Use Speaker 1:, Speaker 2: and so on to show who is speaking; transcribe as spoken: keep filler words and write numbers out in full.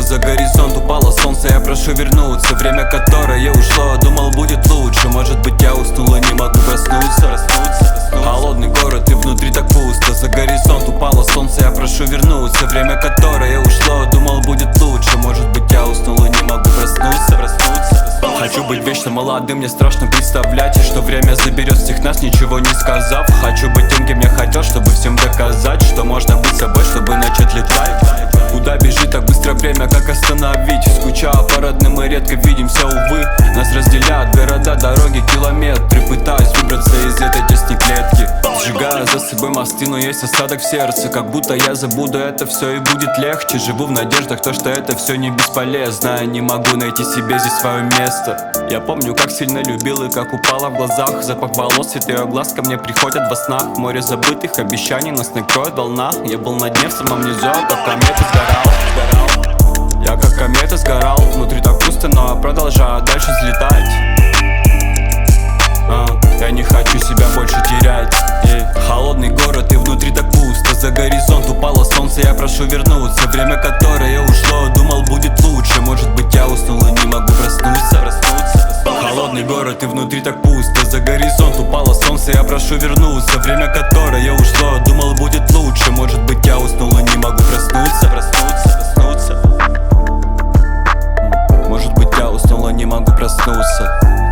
Speaker 1: за горизонт упало солнце, я прошу вернуться. Время, которое ушло, думал будет лучше. Может быть я уснул и не могу проснуться. Холодный город и внутри так пусто. За горизонт упало солнце, я прошу вернуться. Время, которое ушло, думал будет лучше. Может быть я уснул и не могу проснуться. Хочу быть вечно молодым, мне страшно представлять, что время заберет всех нас, ничего не сказав. Хочу быть тем, кем я хотел, чтобы всем доказать, что можно быть собой, чтобы начать летать. Куда бежит так быстро время, как остановить? Скучаю по родным, мы редко видимся, увы. Нас разделяют города, дороги, километры. Пытаюсь выбраться из этой тесной клетки. Сжигаю за собой мосты, но есть осадок в сердце. Как будто я забуду это все и будет легче. Живу в надеждах, то что это все не бесполезно. Я не могу найти себе здесь свое место. Я помню, как сильно любил и как упало в глазах. Запах волос, цвет ее глаз ко мне приходят во снах. Море забытых обещаний нас накроет волна. Я был на дне в самом низу, как комета сгорал. Я как комета сгорал, внутри так пусто, но я продолжаю дальше взлетать. а, Я не хочу себя больше терять. yeah. Холодный город и внутри так пусто. За горизонт упало солнце, я прошу вернуться. Время, которое ушло, думал будет лучше. Может быть я уснул и не могу проснуться. Холодный город и внутри так пусто. За горизонт упало солнце, я прошу вернуться. Время, которое ушло, думал будет лучше. Может быть я уснул и не могу проснуться. Проснуться, проснуться. Может быть я уснул и не могу проснуться.